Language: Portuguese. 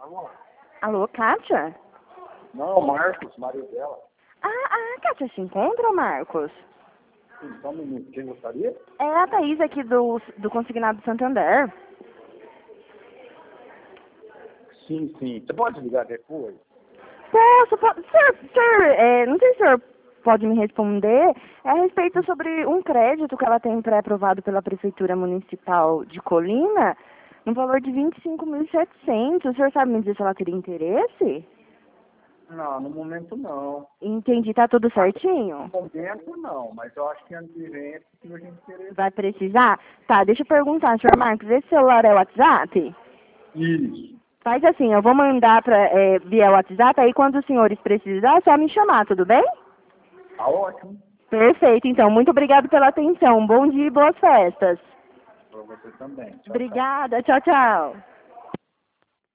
Alô, Kátia? Não, Marcos, marido dela. Kátia se encontra, Marcos? Sim, só um minuto. Quem gostaria? É a Thaís aqui do Consignado Santander. Sim, sim. Você pode ligar depois? Senhor, não sei se o senhor pode me responder. É a respeito sobre um crédito que ela tem pré-aprovado pela Prefeitura Municipal de Colina, no valor de 25.700. O senhor sabe me dizer se ela teria interesse? Não, no momento não. Entendi, tá tudo certinho? No momento não, mas eu acho que ano que vem é possível a gente querer. Vai precisar? Tá, deixa eu perguntar, senhor Marcos, esse celular é o WhatsApp? Isso. Faz assim, eu vou mandar via WhatsApp, aí quando os senhores precisar, é só me chamar, tudo bem? Tá ótimo. Perfeito, então, muito obrigado pela atenção. Bom dia e boas festas. Para você também. Tchau, tchau. Obrigada, tchau, tchau.